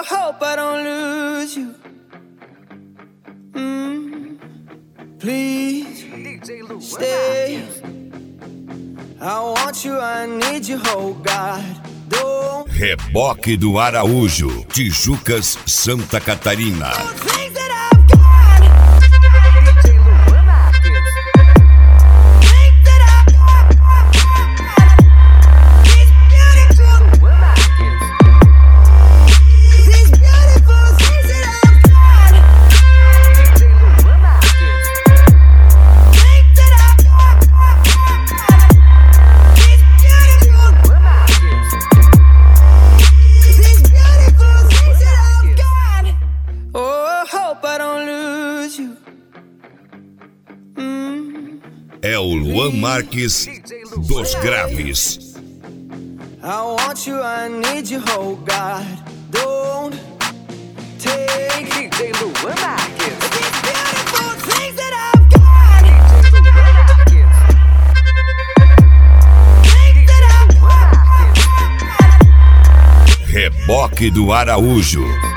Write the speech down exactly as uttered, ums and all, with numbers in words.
hope I don't lose you. Mm, please stay. I want you, I need you, oh God. Don't. Reboque do Araújo, Tijucas, Santa Catarina. É o Luan Marques dos Graves. I want you, I need you, oh God. Don't take D J Luan Marques. These beautiful things that I've got. D J Luan Marques. Things that I've got. Reboque do Araújo.